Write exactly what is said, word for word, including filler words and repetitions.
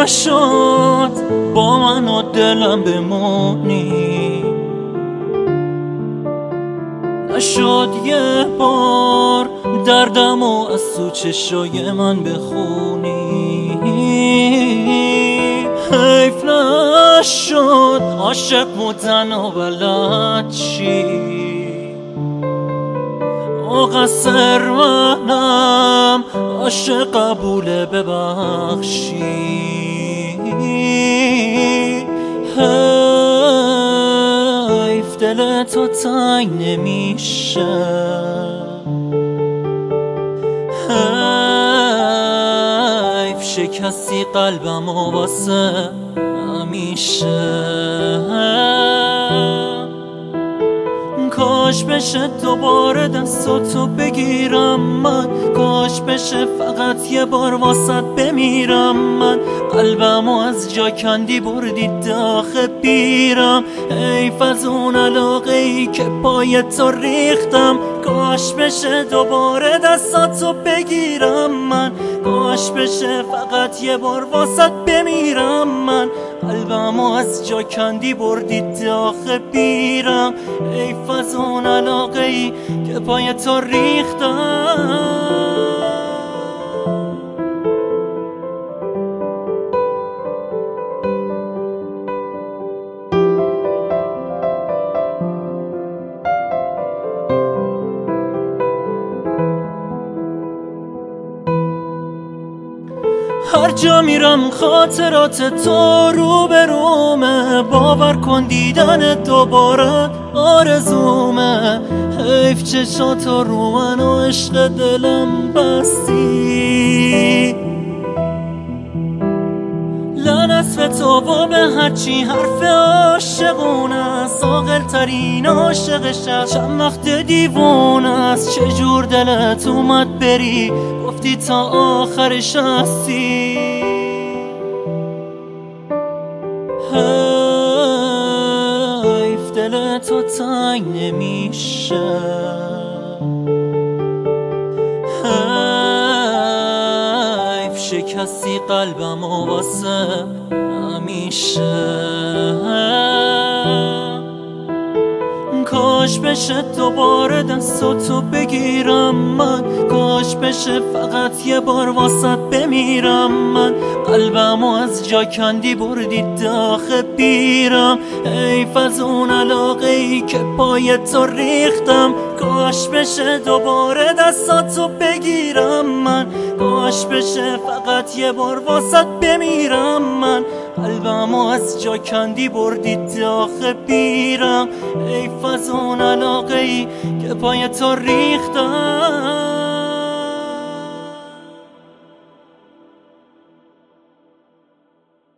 نشد با من و دلم بمونی، نشد یه بار دردم و از تو چشای من بخونی. حیف نشد عاشق بودن و بلد چی، مقصر منم عاشق قبول ببخشی. حیف دل تو تنگ نمیشه، حیف شکستی قلبم و واسه همیشه. کاش بشه دوباره دستاتو بگیرم من، کاش بشه فقط یه بار واسط بمیرم من. قلبمو از جا کندی بردی داخل بیرم، حیف از اون علاقه ای که پای تو ریختم. کاش بشه دوباره دستاتو بگیرم من، کاش بشه فقط یه بار واسط بمیرم من. قلبمو از جا کندی بردی داخل بیرم، حیف از اون علاقه ای که پای تو ریختم. هر جا میرم خاطرات تو رو به رومه، باور کن دیدن دوباره آرزومه. حیف چشاتو رو من و عشق دلم بستی، لعنت به تو و به هرچی حرف عاشقونه است. عاقل ترین عاشقش است، چند وقت دیوونه است. چجور دلت اومد بری، گفتی تا آخرش هستی. حیف دل تو تنگ نمیشه، حیف شکستی قلبم و واسه همیشه. کاش بشه دوباره دستاتو بگیرم من، کاش بشه فقط یه بار واسط بمیرم من. قلبمو از جا کندی بردی داخل بیرم، حیف از اون علاقه ای که پای تو ریختم. کاش بشه دوباره دستاتو بگیرم من، کاش بشه فقط یه بار واسط بمیرم من. قلبمو از جا کندی بردی داخل بیرم، حیف از اون علاقه ای که پای تو ریختم.